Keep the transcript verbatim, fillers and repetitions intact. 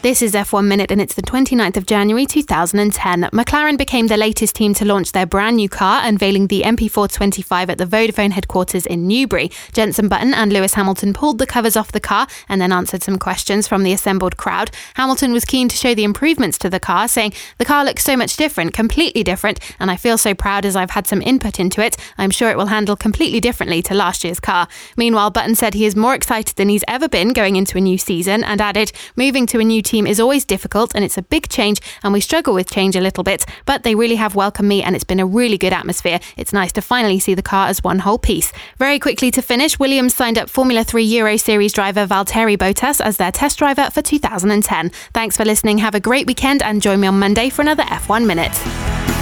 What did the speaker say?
This is F one Minute and it's the twenty-ninth of January two thousand ten. McLaren became the latest team to launch their brand new car, unveiling the M P four twenty-five at the Vodafone headquarters in Newbury. Jenson Button and Lewis Hamilton pulled the covers off the car and then answered some questions from the assembled crowd. Hamilton was keen to show the improvements to the car, saying, "The car looks so much different, completely different, and I feel so proud as I've had some input into it. I'm sure it will handle completely differently to last year's car." Meanwhile, Button said he is more excited than he's ever been going into a new season and added, "Moving to a new team is always difficult and it's a big change and we struggle with change a little bit, but they really have welcomed me and it's been a really good atmosphere. It's nice to finally see the car as one whole piece." Very quickly to finish, Williams signed up Formula three Euro Series driver Valtteri Bottas as their test driver for two thousand ten. Thanks for listening, have a great weekend and join me on Monday for another F one Minute.